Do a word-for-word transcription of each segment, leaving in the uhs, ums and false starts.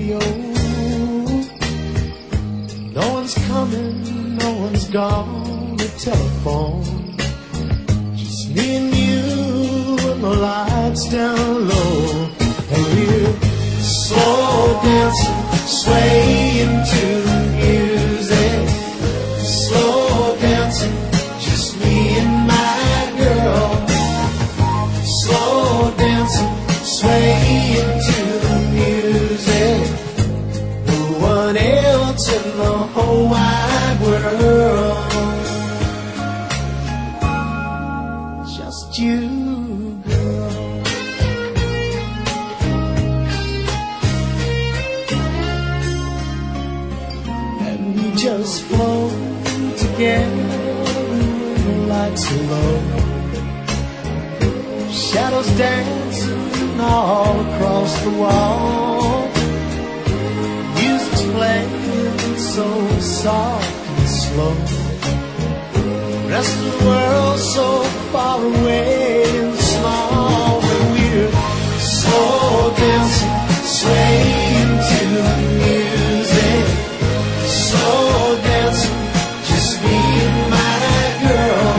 radio. No one's coming, no one's gone. The telephone, just me and you, and the lights down low, and we're slow dancing, swaying to the music. Slow dancing, just me and my girl. Slow dancing, swaying to the music. No one else in the whole wide world, just you, girl. And we just float together when the lights are low. Shadows dancing all across the wall. Music's playing so soft and slow. Rest of the world so far away and small. But we're slow dancing, swaying to the music. Slow dancing, just me and my girl.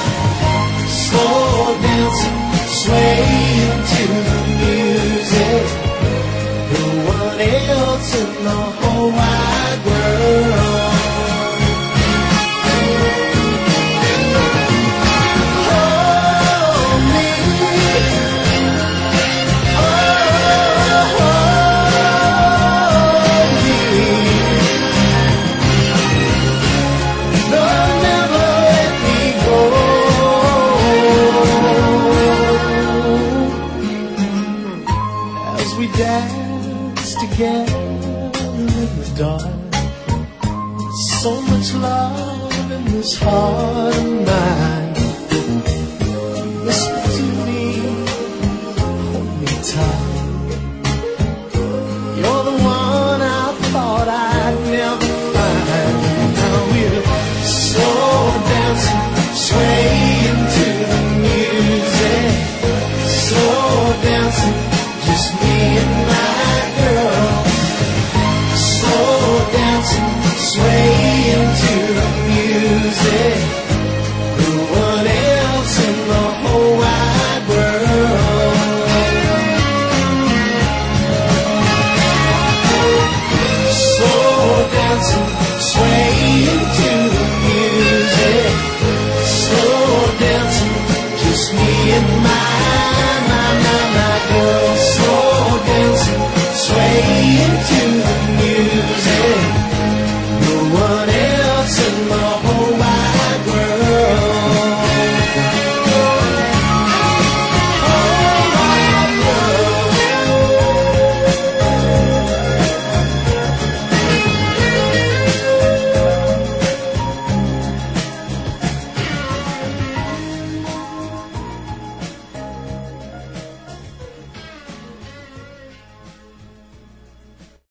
Slow dancing, swaying to the music. No one else in the whole wide world. Hold me, oh, hold me. No, never let me go. We dance together in the dark. So much love in this heart of mine. Whisper to me, hold me tight. You're the one I thought I'd never find. Now we're slow dancing, swaying to the music. Slow dancing, just me and my girl. Slow dancing, swaying to the music. No one else in the whole wide world. Slow dancing, swaying to the music. Slow dancing, just me and my, my, my, my girl. Slow dancing, swaying to